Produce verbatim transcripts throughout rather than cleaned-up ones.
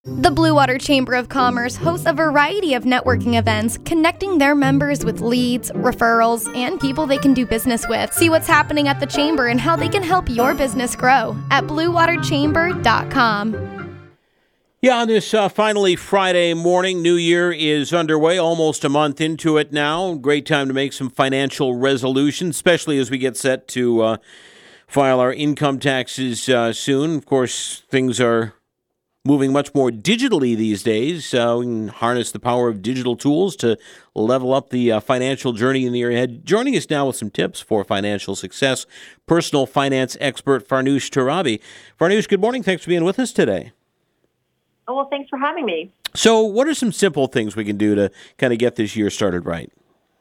The Blue Water Chamber of Commerce hosts a variety of networking events, connecting their members with leads, referrals, and people they can do business with. See what's happening at the Chamber and how they can help your business grow at blue water chamber dot com. Yeah, on this uh, finally Friday morning, New Year is underway, almost a month into it now. Great time to make some financial resolutions, especially as we get set to uh, file our income taxes uh, soon. Of course, things are moving much more digitally these days. Uh, we can harness the power of digital tools to level up the uh, financial journey in the year ahead. Joining us now with some tips for financial success, personal finance expert Farnoosh Torabi. Farnoosh, good morning. Thanks for being with us today. Oh, well, thanks for having me. So what are some simple things we can do to kind of get this year started right?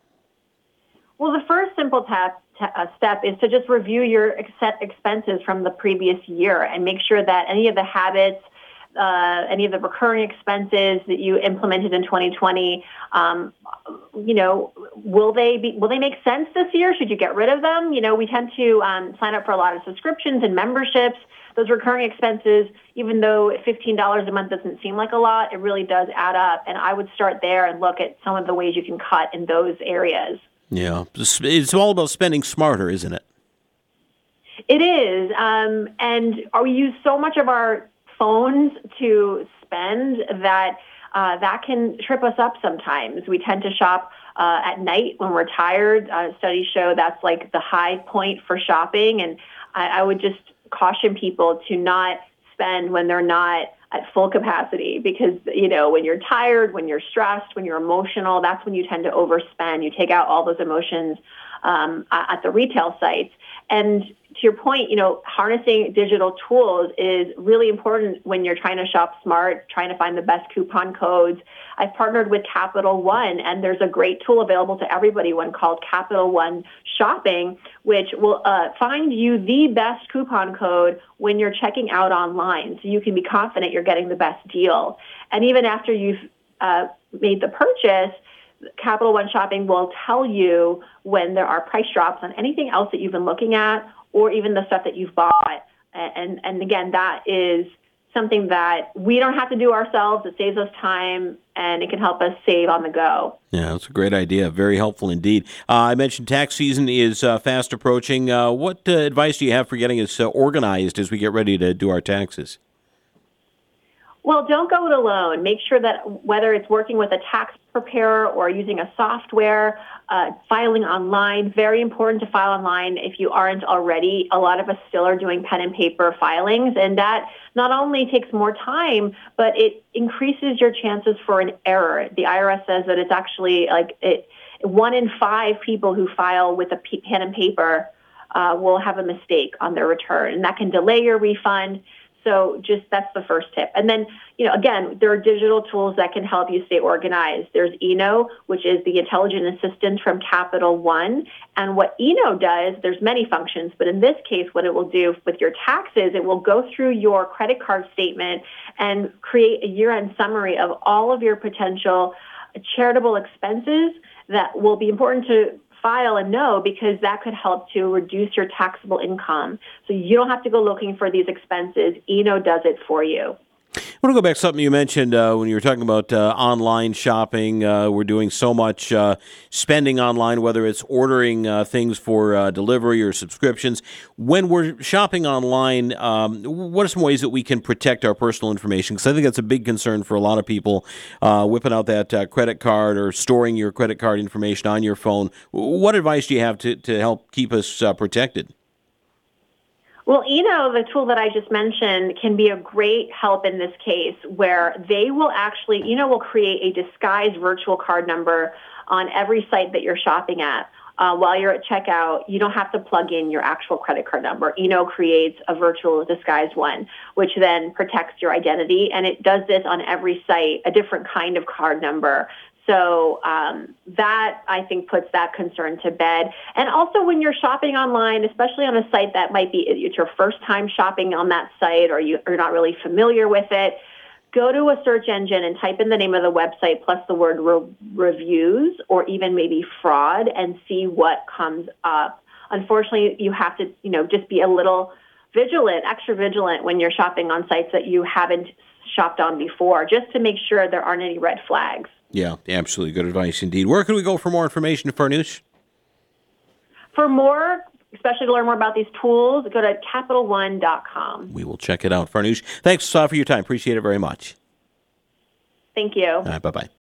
Well, the first simple tap, ta- uh, step is to just review your ex- expenses from the previous year and make sure that any of the habits, uh, any of the recurring expenses that you implemented in twenty twenty, um, you know, will they be, will they make sense this year? Should you get rid of them? You know, we tend to um, sign up for a lot of subscriptions and memberships. Those recurring expenses, even though fifteen dollars a month doesn't seem like a lot, it really does add up. And I would start there and look at some of the ways you can cut in those areas. Yeah, it's all about spending smarter, isn't it? It is. Um, and we use so much of our phones to spend that uh, that can trip us up sometimes. We tend to shop uh, at night when we're tired. Uh, studies show that's like the high point for shopping. And I, I would just caution people to not spend when they're not at full capacity, because, you know, when you're tired, when you're stressed, when you're emotional, that's when you tend to overspend. You take out all those emotions um, at the retail sites. And to your point, you know, harnessing digital tools is really important when you're trying to shop smart, trying to find the best coupon codes. I've partnered with Capital One, and there's a great tool available to everybody, one called Capital One Shopping, which will uh, find you the best coupon code when you're checking out online, so you can be confident you're getting the best deal. And even after you've uh, made the purchase, Capital One Shopping will tell you when there are price drops on anything else that you've been looking at, or even the stuff that you've bought. And, and again, that is something that we don't have to do ourselves. It saves us time, and it can help us save on the go. Yeah, that's a great idea. Very helpful indeed. Uh, I mentioned tax season is uh, fast approaching. Uh, what uh, advice do you have for getting us uh, organized as we get ready to do our taxes? Well, don't go it alone. Make sure that whether it's working with a tax preparer or using a software, uh, filing online, very important to file online if you aren't already. A lot of us still are doing pen and paper filings, and that not only takes more time, but it increases your chances for an error. The I R S says that it's actually like it, one in five people who file with a p- pen and paper uh, will have a mistake on their return, and that can delay your refund. So just that's the first tip. And then, you know, again, there are digital tools that can help you stay organized. There's Eno, which is the intelligent assistant from Capital One. And what Eno does, there's many functions, but in this case, what it will do with your taxes, it will go through your credit card statement and create a year-end summary of all of your potential charitable expenses that will be important to file and know, because that could help to reduce your taxable income. So you don't have to go looking for these expenses. Eno does it for you. I want to go back to something you mentioned uh, when you were talking about uh, online shopping. Uh, we're doing so much uh, spending online, whether it's ordering uh, things for uh, delivery or subscriptions. When we're shopping online, um, what are some ways that we can protect our personal information? Because I think that's a big concern for a lot of people, uh, whipping out that uh, credit card or storing your credit card information on your phone. What advice do you have to, to help keep us uh, protected? Well, Eno, the tool that I just mentioned, can be a great help in this case, where they will actually, Eno will create a disguised virtual card number on every site that you're shopping at. Uh, while you're at checkout, you don't have to plug in your actual credit card number. Eno creates a virtual disguised one, which then protects your identity, and it does this on every site, a different kind of card number. So um, that, I think, puts that concern to bed. And also when you're shopping online, especially on a site that might be, it's your first time shopping on that site, or you, you're not really familiar with it, go to a search engine and type in the name of the website plus the word re- reviews or even maybe fraud, and see what comes up. Unfortunately, you have to, you know, just be a little vigilant, extra vigilant when you're shopping on sites that you haven't shopped on before, just to make sure there aren't any red flags. Yeah, absolutely. Good advice indeed. Where can we go for more information, Farnoosh? For more, especially to learn more about these tools, go to Capital One dot com. We will check it out. Farnoosh, thanks uh, for your time. Appreciate it very much. Thank you. All right, bye-bye.